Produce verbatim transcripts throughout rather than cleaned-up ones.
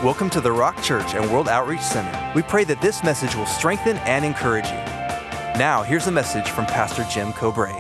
Welcome to the Rock Church and World Outreach Center. We pray that this message will strengthen and encourage you. Now, here's a message from Pastor Jim Cobrae.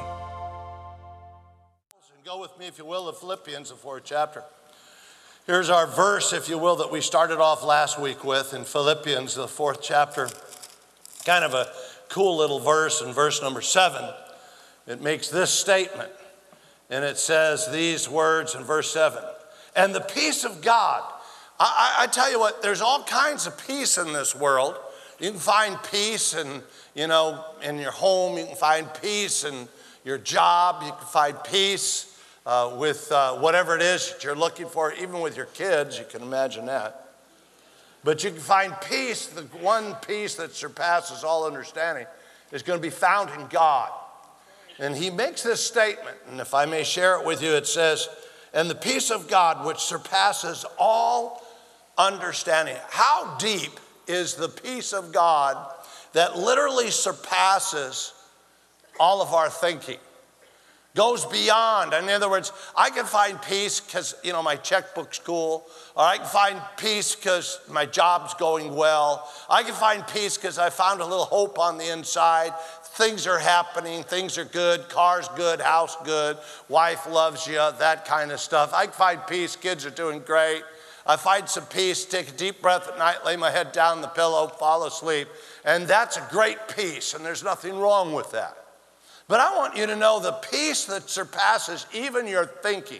Go with me, if you will, to Philippians, the fourth chapter. Here's our verse, if you will, that we started off last week with in Philippians, the fourth chapter. Kind of a cool little verse in verse number seven. It makes this statement, and it says these words in verse seven. And the peace of God. I, I, I tell you what, there's all kinds of peace in this world. You can find peace in, you know, in your home. You can find peace in your job. You can find peace uh, with uh, whatever it is that you're looking for. Even with your kids, you can imagine that. But you can find peace. The one peace that surpasses all understanding is going to be found in God. And he makes this statement, and if I may share it with you, it says, and the peace of God which surpasses all understanding. How deep is the peace of God that literally surpasses all of our thinking? Goes beyond. In other words, I can find peace because, you know, my checkbook's cool, or I can find peace because my job's going well. I can find peace because I found a little hope on the inside. Things are happening, things are good, car's good, house good, wife loves you, that kind of stuff. I can find peace, kids are doing great. I find some peace, take a deep breath at night, lay my head down on the pillow, fall asleep. And that's a great peace, and there's nothing wrong with that. But I want you to know the peace that surpasses even your thinking.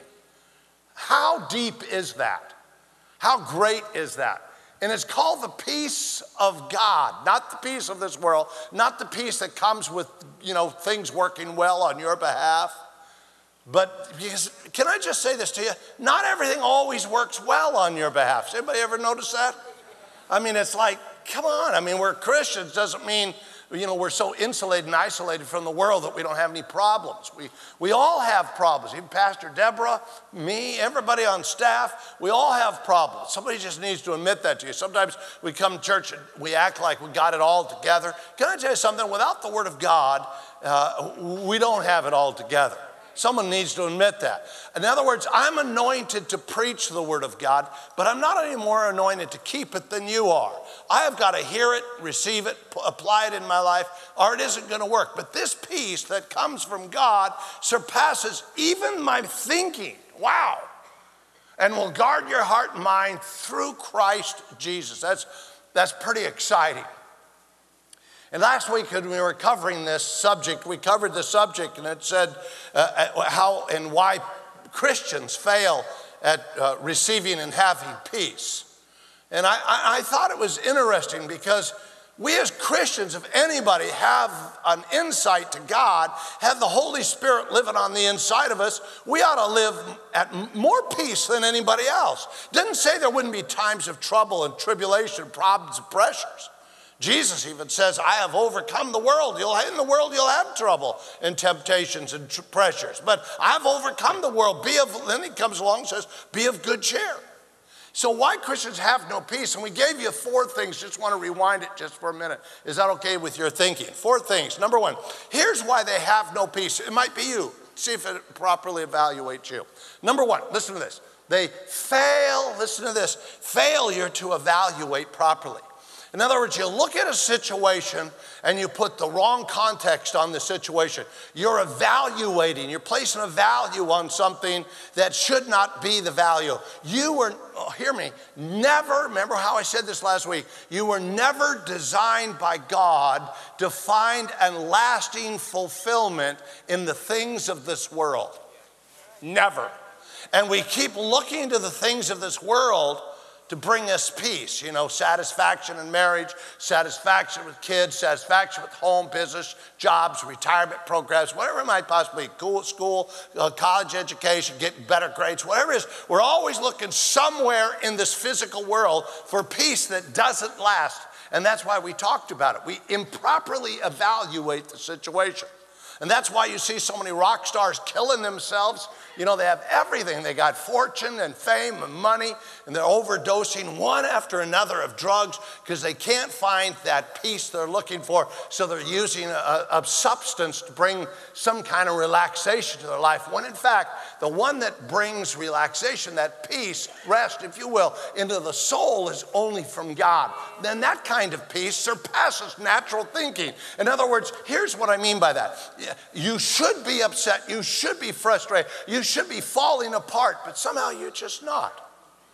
How deep is that? How great is that? And it's called the peace of God, not the peace of this world, not the peace that comes with, you know, things working well on your behalf. But because, can I just say this to you? Not everything always works well on your behalf. Has anybody ever noticed that? I mean, it's like, come on. I mean, we're Christians doesn't mean, you know, we're so insulated and isolated from the world that we don't have any problems. We, we all have problems. Even Pastor Deborah, me, everybody on staff, we all have problems. Somebody just needs to admit that to you. Sometimes we come to church and we act like we got it all together. Can I tell you something? Without the Word of God, uh, we don't have it all together. Someone needs to admit that. In other words, I'm anointed to preach the Word of God, but I'm not any more anointed to keep it than you are. I have got to hear it, receive it, apply it in my life, or it isn't going to work. But this peace that comes from God surpasses even my thinking. Wow. And will guard your heart and mind through Christ Jesus. That's, that's pretty exciting. And last week when we were covering this subject, we covered the subject and it said uh, how and why Christians fail at uh, receiving and having peace. And I, I, I thought it was interesting because we as Christians, if anybody have an insight to God, have the Holy Spirit living on the inside of us, we ought to live at more peace than anybody else. Didn't say there wouldn't be times of trouble and tribulation, problems and pressures. Jesus even says, I have overcome the world. You'll, in the world, you'll have trouble and temptations and tr- pressures. But I've overcome the world. Be of, then he comes along and says, be of good cheer. So why Christians have no peace? And we gave you four things. Just want to rewind it just for a minute. Is that okay with your thinking? Four things. Number one, here's why they have no peace. It might be you. See if it properly evaluates you. Number one, listen to this. They fail, listen to this, failure to evaluate properly. In other words, you look at a situation and you put the wrong context on the situation. You're evaluating, you're placing a value on something that should not be the value. You were, oh, hear me, never, remember how I said this last week, you were never designed by God to find and lasting fulfillment in the things of this world. Never. And we keep looking to the things of this world to bring us peace, you know, satisfaction in marriage, satisfaction with kids, satisfaction with home, business, jobs, retirement programs, whatever it might possibly be, school, school uh, college education, getting better grades, whatever it is. We're always looking somewhere in this physical world for peace that doesn't last. And that's why we talked about it. We improperly evaluate the situation. And that's why you see so many rock stars killing themselves. You know, they have everything. They got fortune and fame and money, and they're overdosing one after another of drugs because they can't find that peace they're looking for. So they're using a, a substance to bring some kind of relaxation to their life. When in fact, the one that brings relaxation, that peace, rest, if you will, into the soul is only from God. Then that kind of peace surpasses natural thinking. In other words, here's what I mean by that. You should be upset. You should be frustrated. You should be falling apart, but somehow you're just not.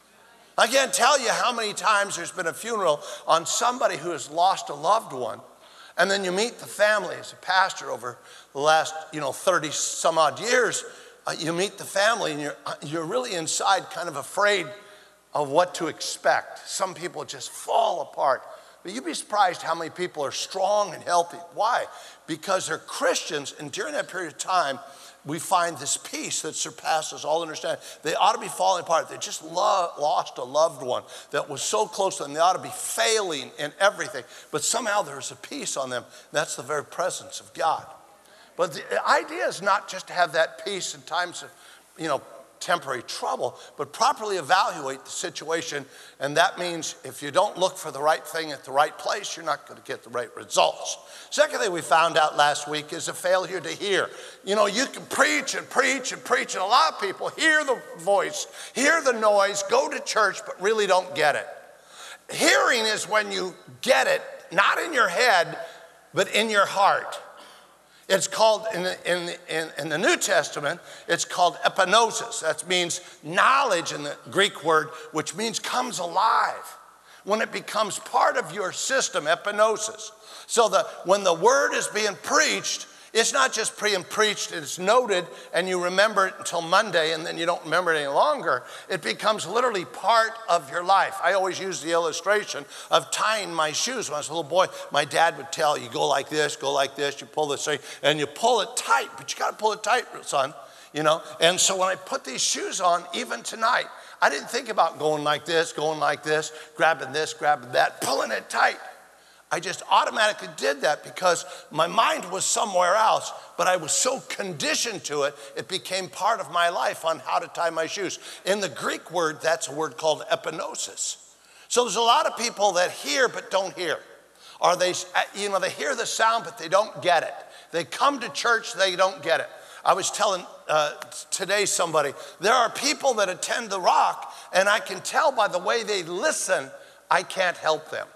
I can't tell you how many times there's been a funeral on somebody who has lost a loved one, and then you meet the family as a pastor over the last, you know, thirty some odd years. Uh, you meet the family, and you're you're really inside kind of afraid of what to expect. Some people just fall apart. But you'd be surprised how many people are strong and healthy. Why? Because they're Christians, and during that period of time, we find this peace that surpasses all understanding. They ought to be falling apart. They just lo- lost a loved one that was so close to them. They ought to be failing in everything. But somehow there's a peace on them. That's the very presence of God. But the idea is not just to have that peace in times of, you know, temporary trouble, but properly evaluate the situation. And that means if you don't look for the right thing at the right place, you're not going to get the right results. Second thing we found out last week is a failure to hear. You know, you can preach and preach and preach, and a lot of people hear the voice, hear the noise, go to church, but really don't get it. Hearing is when you get it, not in your head, but in your heart. It's called, in the, in, the, in, in the New Testament, it's called epignosis. That means knowledge in the Greek word, which means comes alive. When it becomes part of your system, epignosis. So the, when the word is being preached, it's not just pre and preached, it's noted, and you remember it until Monday, and then you don't remember it any longer. It becomes literally part of your life. I always use the illustration of tying my shoes. When I was a little boy, my dad would tell you, go like this, go like this, you pull this thing, and you pull it tight, but you got to pull it tight, son, you know. And so when I put these shoes on, even tonight, I didn't think about going like this, going like this, grabbing this, grabbing that, pulling it tight. I just automatically did that because my mind was somewhere else, but I was so conditioned to it, it became part of my life on how to tie my shoes. In the Greek word, that's a word called epignosis. So there's a lot of people that hear but don't hear. Or they, you know, they hear the sound but they don't get it. They come to church, they don't get it. I was telling uh, today somebody, there are people that attend the Rock, and I can tell by the way they listen, I can't help them.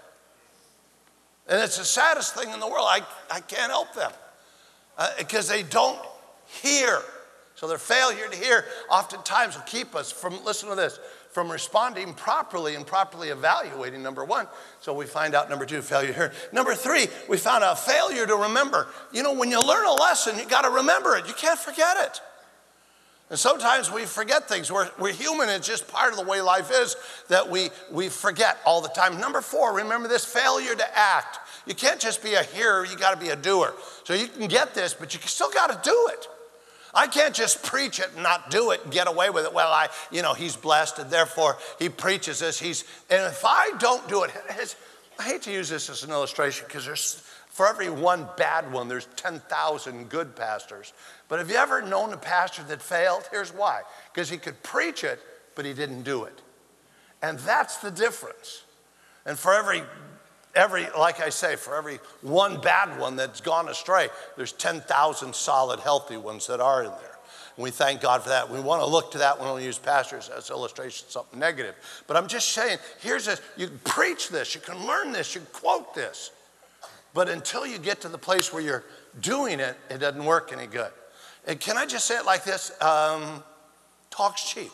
And it's the saddest thing in the world. I, I can't help them because uh, they don't hear. So their failure to hear oftentimes will keep us from, listen to this, from responding properly and properly evaluating, number one. So we find out, number two, failure to hear. Number three, we found out failure to remember. You know, when you learn a lesson, you got to remember it. You can't forget it. And sometimes we forget things. We're, we're human. It's just part of the way life is that we, we forget all the time. Number four, remember this, failure to act. You can't just be a hearer. You got to be a doer. So you can get this, but you still got to do it. I can't just preach it and not do it and get away with it. Well, I, you know, he's blessed and therefore he preaches this. He's, and if I don't do it, I hate to use this as an illustration because there's, for every one bad one, there's ten thousand good pastors. But have you ever known a pastor that failed? Here's why. Because he could preach it, but he didn't do it. And that's the difference. And for every, every, like I say, for every one bad one that's gone astray, there's ten thousand solid, healthy ones that are in there. And we thank God for that. We want to look to that when we use pastors as illustration, something negative. But I'm just saying, here's this. You can preach this. You can learn this. You can quote this. But until you get to the place where you're doing it, it doesn't work any good. And can I just say it like this? Um, talk's cheap.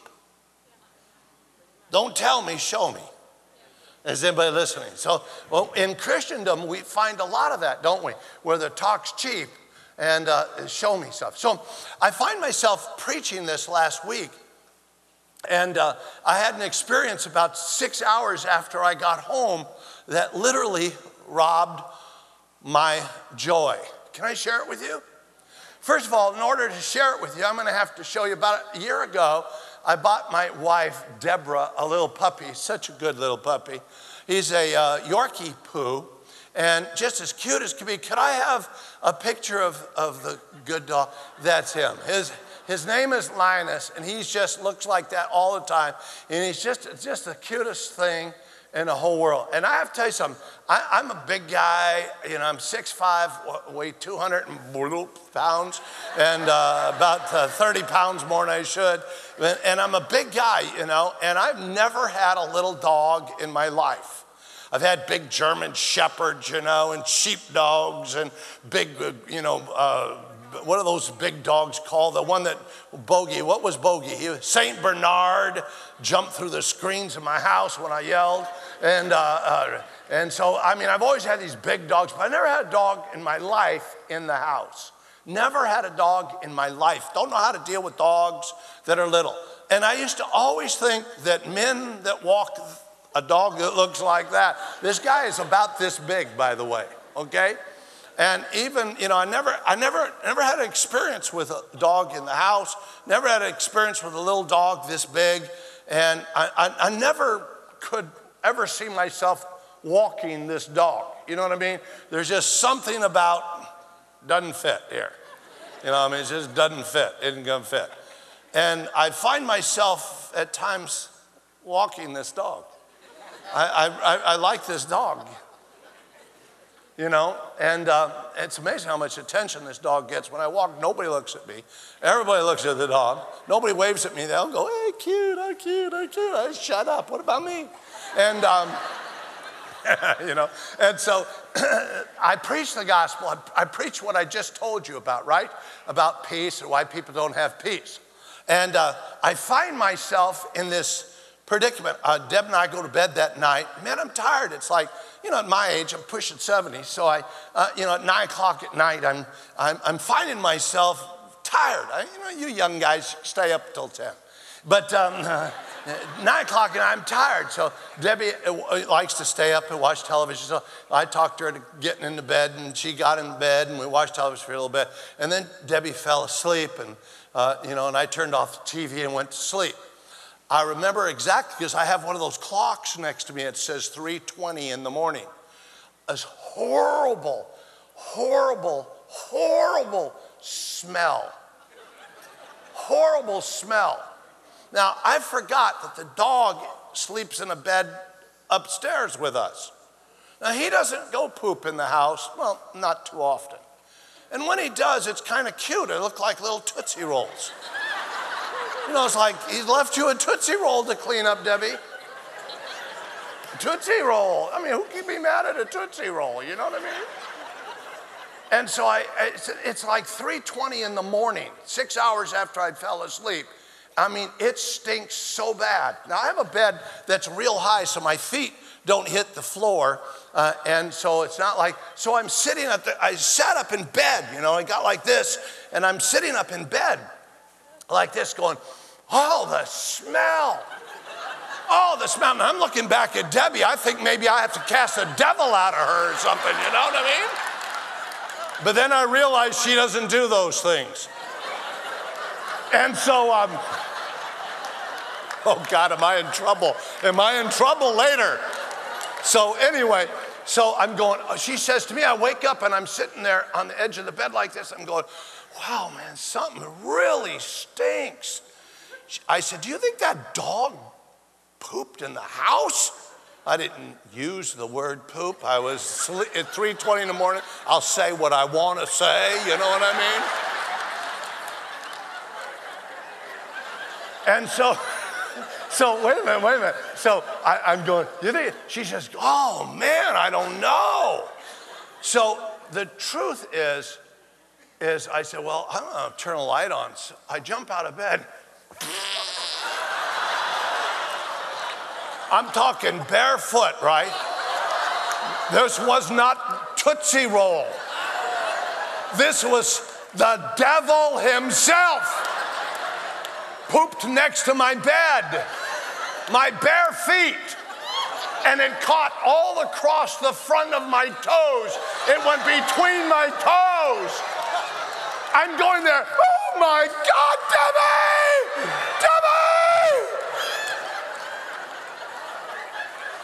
Don't tell me, show me. Is anybody listening? So, well, in Christendom, we find a lot of that, don't we? Where the talk's cheap and uh, show me stuff. So I find myself preaching this last week. And uh, I had an experience about six hours after I got home that literally robbed my joy. Can I share it with you? First of all, in order to share it with you, I'm going to have to show you. About a year ago, I bought my wife, Deborah, a little puppy, such a good little puppy. He's a uh, Yorkie poo, and just as cute as could be. Could I have a picture of, of the good dog? That's him. His, his name is Linus, and he just looks like that all the time. And he's just, just the cutest thing in the whole world. And I have to tell you something. I, I'm a big guy. You know, I'm six five, weigh two hundred pounds, and uh, about uh, thirty pounds more than I should. And I'm a big guy, you know, and I've never had a little dog in my life. I've had big German shepherds, you know, and sheepdogs, and big, you know, uh, what are those big dogs called? The one that, Bogey, what was Bogey? He was Saint Bernard, jumped through the screens of my house when I yelled. And, uh, uh, and so, I mean, I've always had these big dogs, but I never had a dog in my life in the house. Never had a dog in my life. Don't know how to deal with dogs that are little. And I used to always think that men that walk a dog that looks like that, this guy is about this big, by the way, okay? And even, you know, I never, I never, never had an experience with a dog in the house, never had an experience with a little dog this big, and I, I, I never could ever see myself walking this dog. You know what I mean? There's just something about, doesn't fit here. You know, I mean, it just doesn't fit, it isn't gonna fit. And I find myself at times walking this dog. I, I, I like this dog. You know, and uh, it's amazing how much attention this dog gets. When I walk, nobody looks at me. Everybody looks at the dog. Nobody waves at me. They all go, hey, cute, oh, cute, oh, cute. I shut up, what about me? And, um, you know, and so I preach the gospel. I, I preach what I just told you about, right? About peace and why people don't have peace. And uh, I find myself in this predicament. Uh, Deb and I go to bed that night. Man, I'm tired. It's like, you know, at my age, I'm pushing seventy. So I, uh, you know, at nine o'clock at night, I'm, I'm, I'm finding myself tired. I, you know, you young guys stay up till ten. But um, uh, nine o'clock and I'm tired. So Debbie uh, likes to stay up and watch television. So I talked her to getting into bed, and she got in bed, and we watched television for a little bit. And then Debbie fell asleep, and uh, you know, and I turned off the T V and went to sleep. I remember exactly because I have one of those clocks next to me. It says three twenty in the morning. This horrible, horrible, horrible smell. Horrible smell. Now, I forgot that the dog sleeps in a bed upstairs with us. Now, he doesn't go poop in the house. Well, not too often. And when he does, it's kind of cute. They look like little Tootsie Rolls. You know, it's like he left you a Tootsie Roll to clean up, Debbie. Tootsie Roll. I mean, who can be mad at a Tootsie Roll? You know what I mean? And so I, it's, it's like three twenty in the morning, six hours after I fell asleep. I mean, it stinks so bad. Now, I have a bed that's real high, so my feet don't hit the floor. Uh, and so it's not like, so I'm sitting at the, I sat up in bed, you know, I got like this, and I'm sitting up in bed like this going, oh, the smell. Oh, the smell. And I'm looking back at Debbie. I think maybe I have to cast a devil out of her or something, you know what I mean? But then I realized she doesn't do those things. And so, um, oh God, am I in trouble? Am I in trouble later? So anyway, so I'm going, she says to me, I wake up and I'm sitting there on the edge of the bed like this. I'm going, wow, man, something really stinks. I said, do you think that dog pooped in the house? I didn't use the word poop. I was sleep, at three twenty in the morning. I'll say what I want to say, you know what I mean? And so, so wait a minute, wait a minute. So I, I'm going, you think? She says, oh man, I don't know. So the truth is, is I said, well, I don't know, turn a light on. So I jump out of bed. I'm talking barefoot, right? This was not Tootsie Roll. This was the devil himself. Pooped next to my bed, my bare feet, and it caught all across the front of my toes. It went between my toes. I'm going there, oh my God, Debbie! Debbie!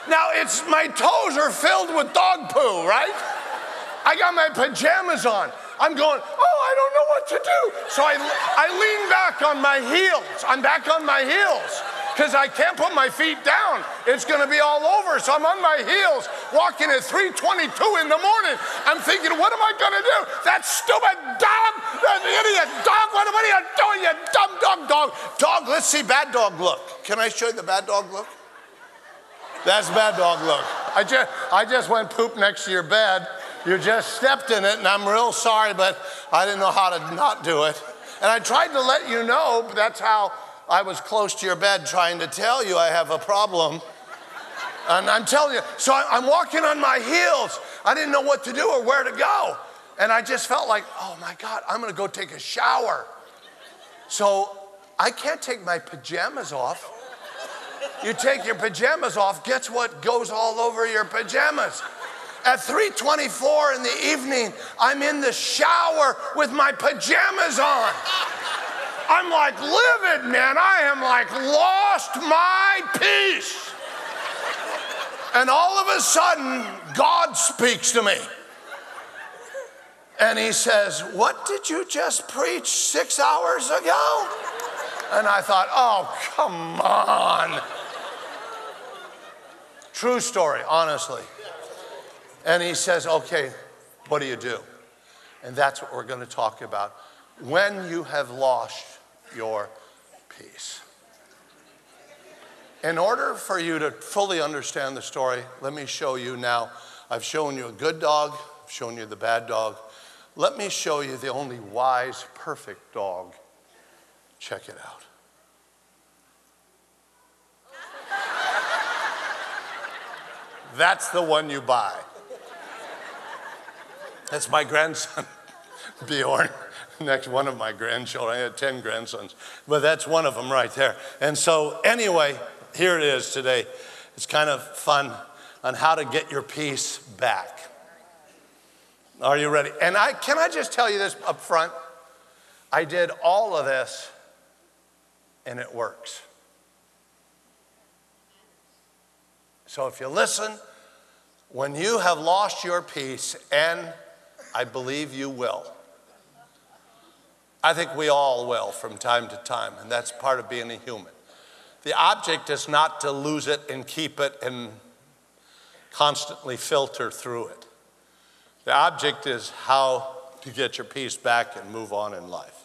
Now, it's my toes are filled with dog poo, right? I got my pajamas on. I'm going, oh, I don't know what to do. So I, I lean back on my heels. I'm back on my heels because I can't put my feet down. It's going to be all over. So I'm on my heels walking at three twenty-two in the morning. I'm thinking, what am I going to do? That stupid dog, that idiot dog, what, what are you doing, you dumb dog, dog? Dog, let's see bad dog look. Can I show you the bad dog look? That's bad dog look. I just, I just went poop next to your bed. You just stepped in it, and I'm real sorry, but I didn't know how to not do it. And I tried to let you know, but that's how I was close to your bed trying to tell you I have a problem. And I'm telling you, so I'm walking on my heels. I didn't know what to do or where to go. And I just felt like, oh my God, I'm gonna go take a shower. So I can't take my pajamas off. You take your pajamas off, guess what goes all over your pajamas? At three twenty-four in the evening, I'm in the shower with my pajamas on. I'm like livid, man. I am like lost my peace. And all of a sudden, God speaks to me. And he says, what did you just preach six hours ago? And I thought, oh, come on. True story, honestly. And he says, okay, what do you do? And that's what we're going to talk about. When you have lost your peace. In order for you to fully understand the story, let me show you now. I've shown you a good dog. I've shown you the bad dog. Let me show you the only wise, perfect dog. Check it out. That's the one you buy. That's my grandson, Bjorn. Next, one of my grandchildren. I had ten grandsons, but that's one of them right there. And so anyway, here it is today. It's kind of fun on how to get your peace back. Are you ready? And I can I just tell you this up front? I did all of this, and it works. So if you listen, when you have lost your peace, and I believe you will. I think we all will from time to time, and that's part of being a human. The object is not to lose it and keep it and constantly filter through it. The object is how to get your peace back and move on in life.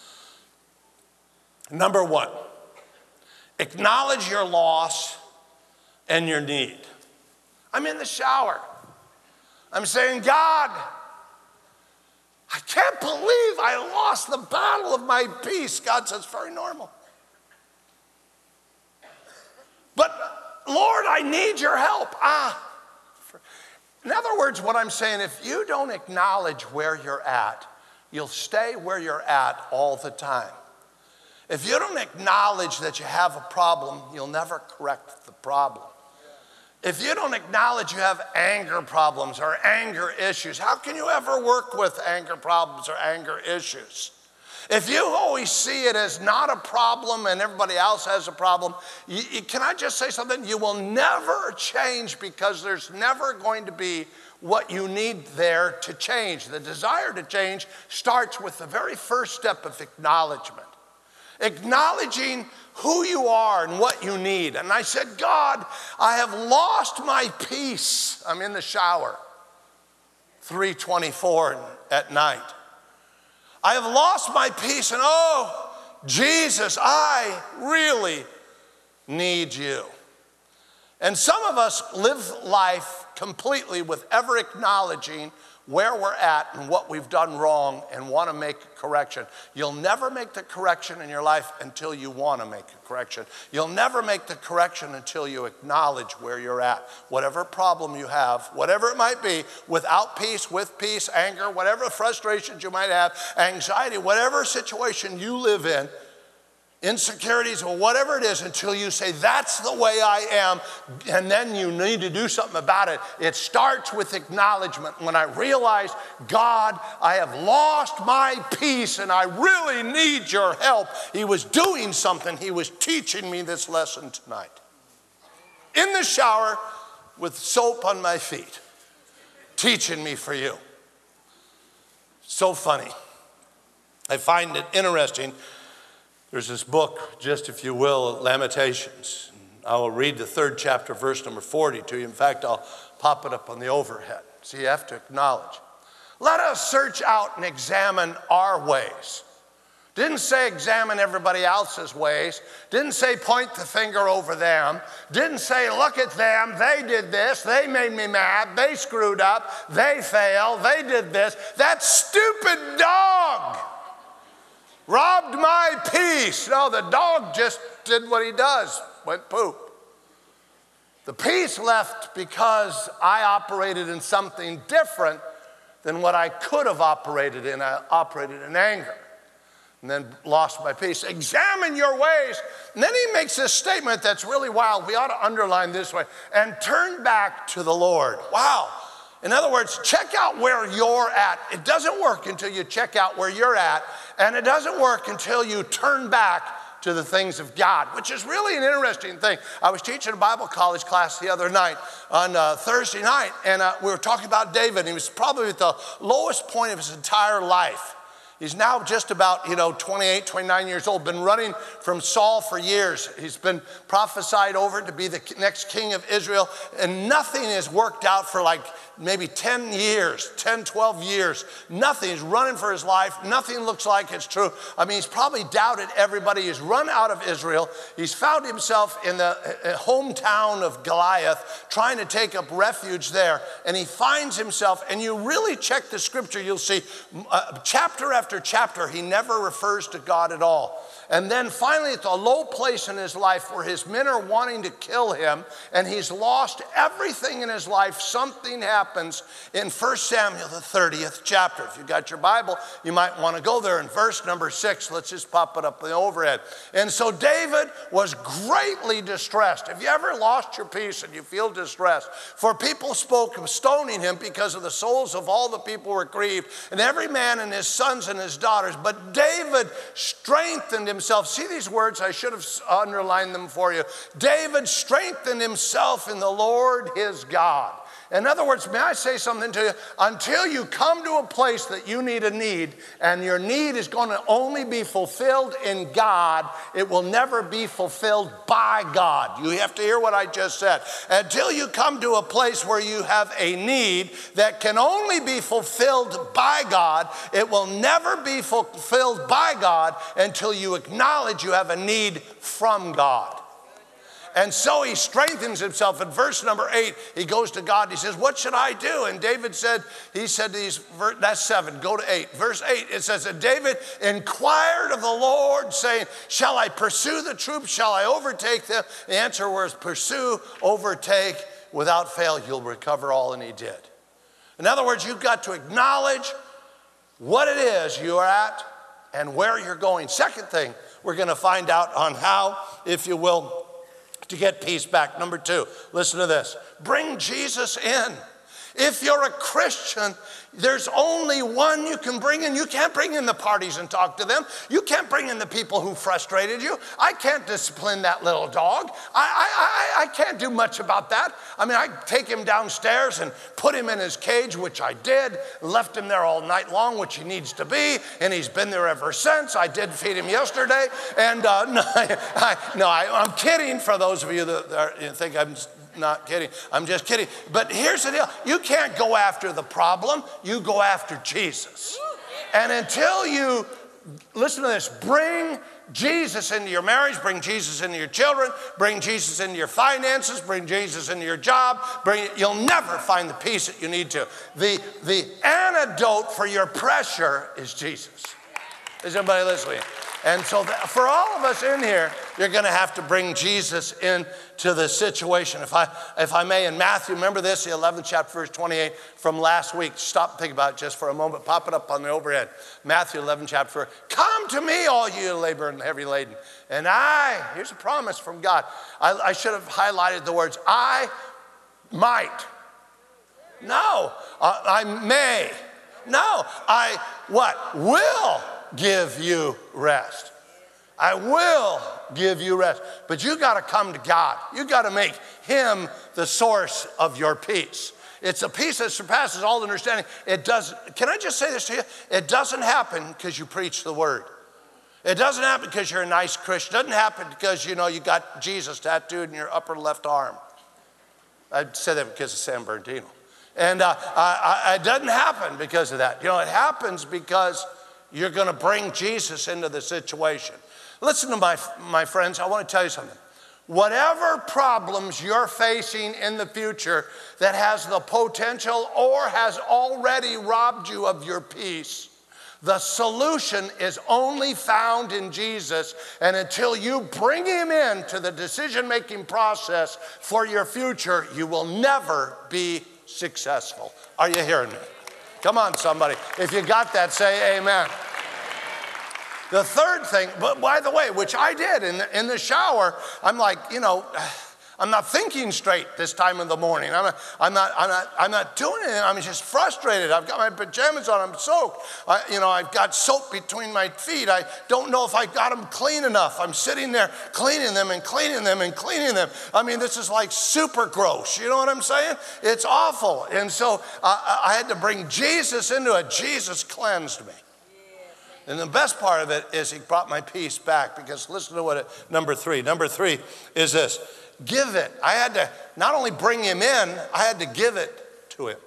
Number one, acknowledge your loss and your need. I'm in the shower. I'm saying, God, I can't believe I lost the battle of my peace. God says, very normal. But Lord, I need your help. Ah. In other words, what I'm saying, if you don't acknowledge where you're at, you'll stay where you're at all the time. If you don't acknowledge that you have a problem, you'll never correct the problem. If you don't acknowledge you have anger problems or anger issues, how can you ever work with anger problems or anger issues? If you always see it as not a problem and everybody else has a problem, you, you, can I just say something? You will never change because there's never going to be what you need there to change. The desire to change starts with the very first step of acknowledgement. Acknowledging who you are and what you need. And I said, God, I have lost my peace. I'm in the shower, three twenty-four at night. I have lost my peace, and oh, Jesus, I really need you. And some of us live life completely with ever acknowledging where we're at and what we've done wrong and want to make a correction. You'll never make the correction in your life until you want to make a correction. You'll never make the correction until you acknowledge where you're at. Whatever problem you have, whatever it might be, without peace, with peace, anger, whatever frustrations you might have, anxiety, whatever situation you live in, insecurities or whatever it is, until you say, that's the way I am, and then you need to do something about it. It starts with acknowledgement. When I realize, God, I have lost my peace and I really need your help. He was doing something. He was teaching me this lesson tonight. In the shower, with soap on my feet, teaching me for you. So funny. I find it interesting. There's this book, just if you will, Lamentations. I will read the third chapter, verse number forty to you. In fact, I'll pop it up on the overhead. So you have to acknowledge. Let us search out and examine our ways. Didn't say examine everybody else's ways. Didn't say point the finger over them. Didn't say look at them. They did this. They made me mad. They screwed up. They failed. They did this. That stupid dog robbed my peace. No, the dog just did what he does. Went poop. The peace left because I operated in something different than what I could have operated in. I operated in anger and then lost my peace. Examine your ways. And then he makes this statement that's really wild. We ought to underline this way. And turn back to the Lord. Wow. In other words, check out where you're at. It doesn't work until you check out where you're at. And it doesn't work until you turn back to the things of God, which is really an interesting thing. I was teaching a Bible college class the other night on uh, Thursday night, and uh, we were talking about David. He was probably at the lowest point of his entire life. He's now just about, you know, twenty-eight, twenty-nine years old, been running from Saul for years. He's been prophesied over to be the next king of Israel, and nothing has worked out for like maybe ten years, ten, twelve years. Nothing. He's running for his life. Nothing looks like it's true. I mean, he's probably doubted everybody. He's run out of Israel. He's found himself in the hometown of Goliath, trying to take up refuge there. And he finds himself, and you really check the scripture, you'll see uh, chapter after chapter, he never refers to God at all. And then finally at the low place in his life where his men are wanting to kill him and he's lost everything in his life, something happens in First Samuel, the thirtieth chapter. If you've got your Bible, you might want to go there in verse number six. Let's just pop it up in the overhead. And so David was greatly distressed. Have you ever lost your peace and you feel distressed? For people spoke of stoning him because of the souls of all the people were grieved, and every man and his sons and his daughters. But David strengthened himself. See these words? I should have underlined them for you. David strengthened himself in the Lord his God. In other words, may I say something to you? Until you come to a place that you need a need, and your need is going to only be fulfilled in God, it will never be fulfilled by God. You have to hear what I just said. Until you come to a place where you have a need that can only be fulfilled by God, it will never be fulfilled by God until you acknowledge you have a need from God. And so he strengthens himself. In verse number eight, he goes to God. He says, what should I do? And David said, he said these, that's seven, go to eight. Verse eight, it says that David inquired of the Lord, saying, shall I pursue the troops? Shall I overtake them? The answer was pursue, overtake. Without fail, you'll recover all. And he did. In other words, you've got to acknowledge what it is you are at and where you're going. Second thing we're going to find out on how, if you will, to get peace back. Number two, listen to this. Bring Jesus in. If you're a Christian, there's only one you can bring in. You can't bring in the parties and talk to them. You can't bring in the people who frustrated you. I can't discipline that little dog. I, I, I, I can't do much about that. I mean, I take him downstairs and put him in his cage, which I did, left him there all night long, which he needs to be, and he's been there ever since. I did feed him yesterday, and uh, no, I, no I, I'm kidding for those of you that are, you think I'm not kidding. I'm just kidding. But here's the deal. You can't go after the problem. You go after Jesus. And until you, listen to this, bring Jesus into your marriage, bring Jesus into your children, bring Jesus into your finances, bring Jesus into your job, bring, you'll never find the peace that you need to. The, the antidote for your pressure is Jesus. Is everybody listening? And so that, for all of us in here, you're going to have to bring Jesus into the situation. If I, if I may, in Matthew, remember this, the eleventh chapter, verse twenty-eight from last week. Stop and think about it just for a moment. Pop it up on the overhead. Matthew eleven chapter, come to me, all you labor and heavy laden. And I, here's a promise from God. I, I should have highlighted the words, I might. No, uh, I may. No, I, what, will give you rest. I will give you rest. But you got to come to God. You got to make him the source of your peace. It's a peace that surpasses all understanding. It does. Can I just say this to you? It doesn't happen because you preach the word. It doesn't happen because you're a nice Christian. It doesn't happen because, you know, you got Jesus tattooed in your upper left arm. I said that because of San Bernardino. And uh, I, I, it doesn't happen because of that. You know, it happens because you're going to bring Jesus into the situation. Listen to my, my friends, I want to tell you something. Whatever problems you're facing in the future that has the potential or has already robbed you of your peace, the solution is only found in Jesus. And until you bring him into the decision-making process for your future, you will never be successful. Are you hearing me? Come on, somebody. If you got that, say amen. The third thing, but by the way, which I did in the, in the shower, I'm like, you know, I'm not thinking straight this time of the morning. I'm not, I'm not, I'm not, I'm not doing it. I'm just frustrated. I've got my pajamas on. I'm soaked. I, you know, I've got soap between my feet. I don't know if I got them clean enough. I'm sitting there cleaning them and cleaning them and cleaning them. I mean, this is like super gross. You know what I'm saying? It's awful. And so uh, I had to bring Jesus into it. Jesus cleansed me. And the best part of it is he brought my peace back, because listen to what it, number three. Number three is this. Give it. I had to not only bring him in, I had to give it to him.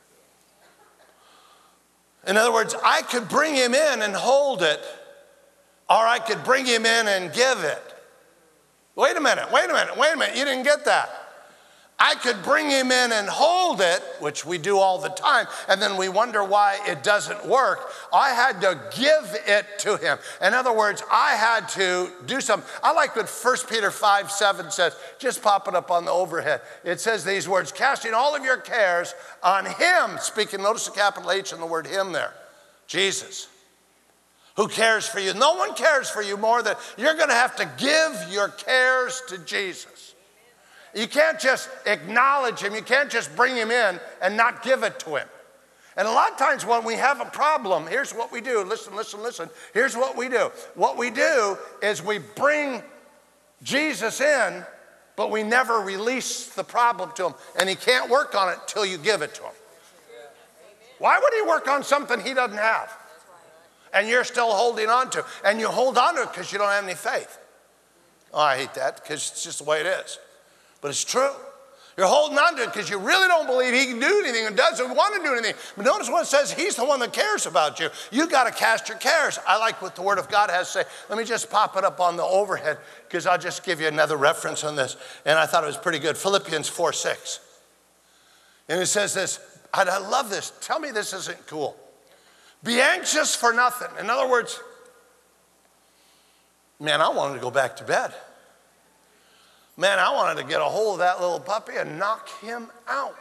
In other words, I could bring him in and hold it, or I could bring him in and give it. Wait a minute, wait a minute, wait a minute. You didn't get that. I could bring him in and hold it, which we do all the time, and then we wonder why it doesn't work. I had to give it to him. In other words, I had to do something. I like what First Peter five seven says. Just pop it up on the overhead. It says these words, casting all of your cares on him, speaking, notice the capital H in the word him there, Jesus, who cares for you. No one cares for you more than you're going to have to give your cares to Jesus. You can't just acknowledge him. You can't just bring him in and not give it to him. And a lot of times when we have a problem, here's what we do. Listen, listen, listen. Here's what we do. What we do is we bring Jesus in, but we never release the problem to him. And he can't work on it till you give it to him. Why would he work on something he doesn't have? And you're still holding on to. And you hold on to it because you don't have any faith. Oh, I hate that, because it's just the way it is. But it's true. You're holding on to it because you really don't believe he can do anything and doesn't want to do anything. But notice what it says, he's the one that cares about you. You got to cast your cares. I like what the Word of God has to say. Let me just pop it up on the overhead, because I'll just give you another reference on this. And I thought it was pretty good. Philippians four six. And it says this. I love this. Tell me this isn't cool. Be anxious for nothing. In other words, man, I wanted to go back to bed. Man, I wanted to get a hold of that little puppy and knock him out.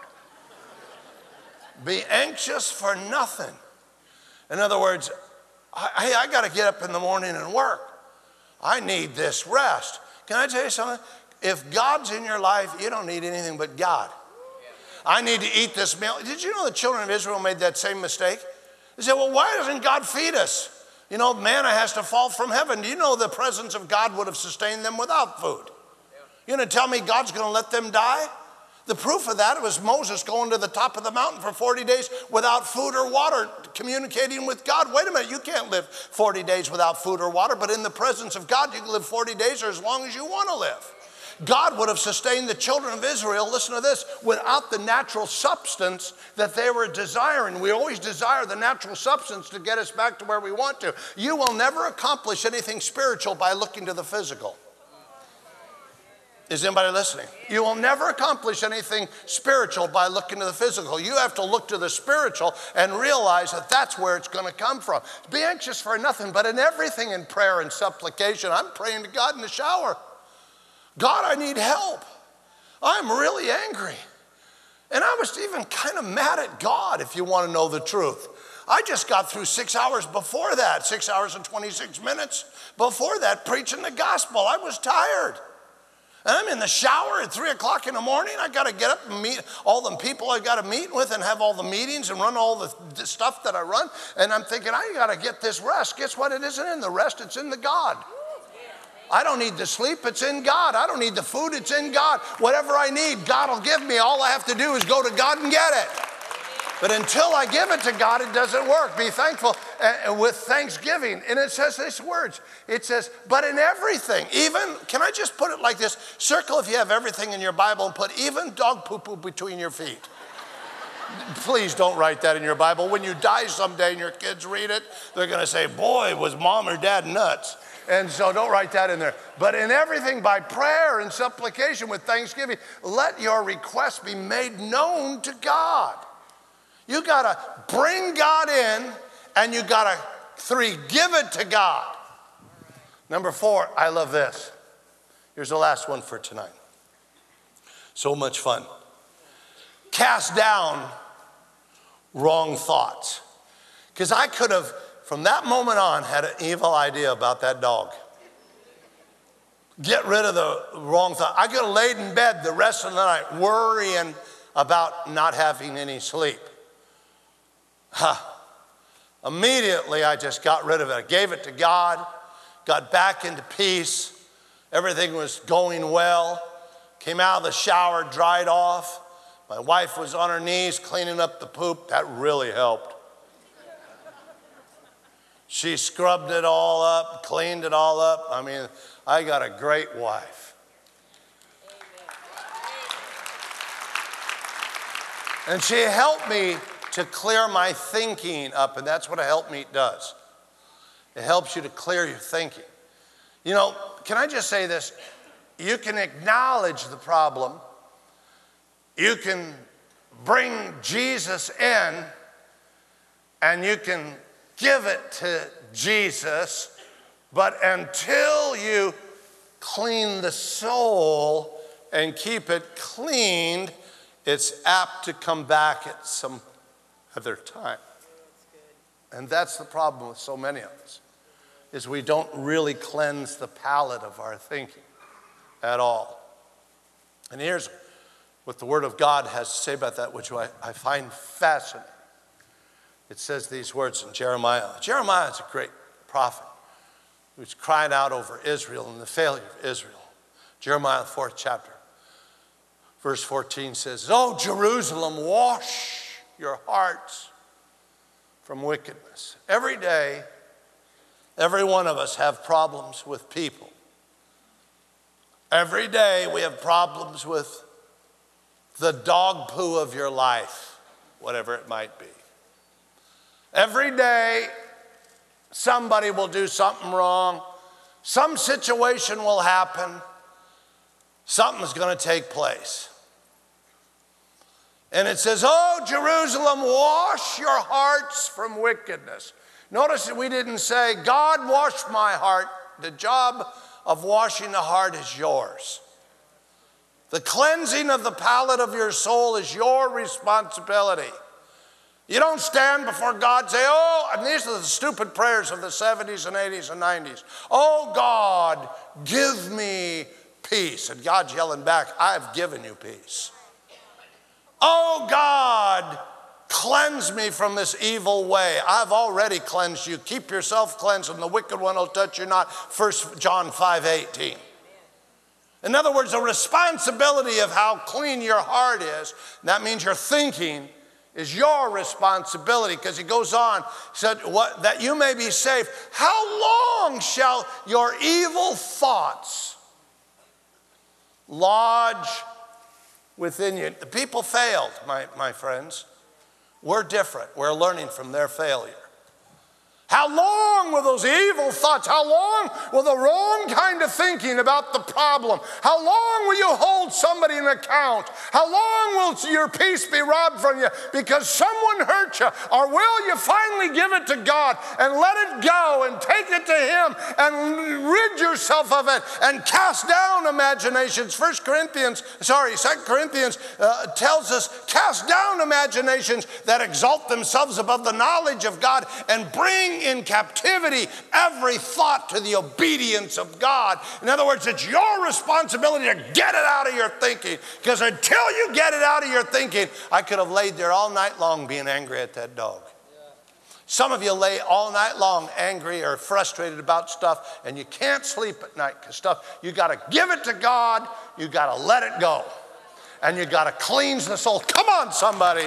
Be anxious for nothing. In other words, hey, I, I got to get up in the morning and work. I need this rest. Can I tell you something? If God's in your life, you don't need anything but God. I need to eat this meal. Did you know the children of Israel made that same mistake? They said, well, why doesn't God feed us? You know, manna has to fall from heaven. Do you know the presence of God would have sustained them without food? You're going to tell me God's going to let them die? The proof of that was Moses going to the top of the mountain for forty days without food or water, communicating with God. Wait a minute, you can't live forty days without food or water, but in the presence of God, you can live forty days or as long as you want to live. God would have sustained the children of Israel, listen to this, without the natural substance that they were desiring. We always desire the natural substance to get us back to where we want to. You will never accomplish anything spiritual by looking to the physical. Is anybody listening? You will never accomplish anything spiritual by looking to the physical. You have to look to the spiritual and realize that that's where it's going to come from. Be anxious for nothing, but in everything in prayer and supplication. I'm praying to God in the shower. God, I need help. I'm really angry. And I was even kind of mad at God, if you want to know the truth. I just got through six hours before that, six hours and twenty-six minutes before that, preaching the gospel. I was tired. And I'm in the shower at three o'clock in the morning. I got to get up and meet all the people I got to meet with and have all the meetings and run all the, the stuff that I run. And I'm thinking, I got to get this rest. Guess what? It isn't in the rest. It's in the God. I don't need the sleep, it's in God. I don't need the food, it's in God. Whatever I need, God will give me. All I have to do is go to God and get it. But until I give it to God, it doesn't work. Be thankful uh, with thanksgiving. And it says these words. It says, but in everything, even, can I just put it like this? Circle if you have everything in your Bible and put even dog poo-poo between your feet. Please don't write that in your Bible. When you die someday and your kids read it, they're going to say, boy, was mom or dad nuts. And so don't write that in there. But in everything, by prayer and supplication with thanksgiving, let your requests be made known to God. You got to bring God in, and you got to, three, give it to God. Number four, I love this. Here's the last one for tonight. So much fun. Cast down wrong thoughts. Because I could have, from that moment on, had an evil idea about that dog. Get rid of the wrong thought. I could have laid in bed the rest of the night worrying about not having any sleep. Huh. Immediately, I just got rid of it. I gave it to God, got back into peace. Everything was going well. Came out of the shower, dried off. My wife was on her knees cleaning up the poop. That really helped. She scrubbed it all up, cleaned it all up. I mean, I got a great wife. And she helped me to clear my thinking up, and that's what a helpmeet does. It helps you to clear your thinking. You know, can I just say this? You can acknowledge the problem. You can bring Jesus in, and you can give it to Jesus, but until you clean the soul and keep it cleaned, it's apt to come back at some other time. And that's the problem with so many of us, is we don't really cleanse the palate of our thinking at all. And here's what the Word of God has to say about that, which I, I find fascinating. It says these words in Jeremiah. Jeremiah is a great prophet who's cried out over Israel and the failure of Israel. Jeremiah, the fourth chapter, verse fourteen says, "Oh, Jerusalem, wash your hearts from wickedness." Every day, every one of us have problems with people. Every day we have problems with the dog poo of your life, whatever it might be. Every day, somebody will do something wrong. Some situation will happen. Something's going to take place. And it says, "Oh, Jerusalem, wash your hearts from wickedness." Notice that we didn't say, "God, wash my heart." The job of washing the heart is yours. The cleansing of the palate of your soul is your responsibility. You don't stand before God and say, "Oh," and these are the stupid prayers of the seventies and eighties and nineties. "Oh, God, give me peace." And God's yelling back, "I've given you peace." "Oh, God, cleanse me from this evil way." I've already cleansed you. Keep yourself cleansed, and the wicked one will touch you not. First John five eighteen. In other words, the responsibility of how clean your heart is, that means your thinking is your responsibility, because he goes on, he said, what, that you may be safe. How long shall your evil thoughts lodge within you? The people failed, my, my friends. We're different. We're learning from their failure. How long will those evil thoughts, how long will the wrong kind of thinking about the problem, how long will you hold somebody in account? How long will your peace be robbed from you because someone hurt you? Or will you finally give it to God and let it go and take it to Him and rid yourself of it and cast down imaginations? First Corinthians, sorry, Second Corinthians uh, tells us, cast down imaginations that exalt themselves above the knowledge of God and bring in captivity every thought to the obedience of God. In other words, it's your responsibility to get it out of your thinking, because until you get it out of your thinking, I could have laid there all night long being angry at that dog. Some of you lay all night long angry or frustrated about stuff, and you can't sleep at night because stuff, you got to give it to God, you got to let it go, and you got to cleanse the soul. Come on, somebody.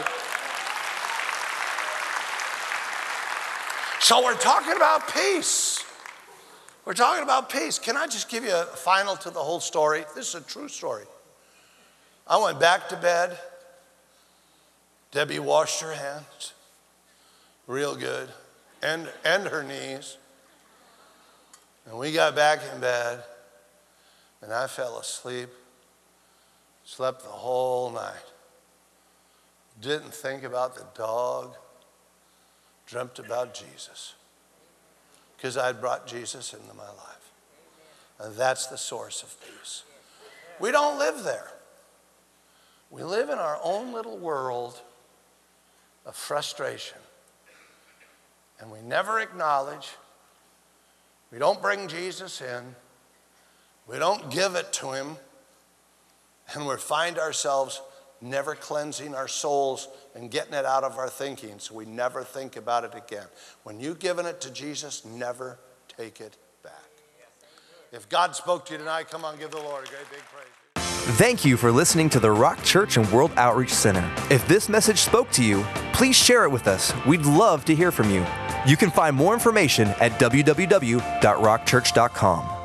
So we're talking about peace. We're talking about peace. Can I just give you a final to the whole story? This is a true story. I went back to bed. Debbie washed her hands real good, and, and her knees. And we got back in bed, and I fell asleep, slept the whole night. Didn't think about the dog, dreamt about Jesus, because I'd brought Jesus into my life. And that's the source of peace. We don't live there. We live in our own little world of frustration. And we never acknowledge, we don't bring Jesus in, we don't give it to him, and we find ourselves never cleansing our souls and getting it out of our thinking, so we never think about it again. When you've given it to Jesus, never take it back. If God spoke to you tonight, come on, give the Lord a great big praise. Thank you for listening to the Rock Church and World Outreach Center. If this message spoke to you, please share it with us. We'd love to hear from you. You can find more information at w w w dot rock church dot com.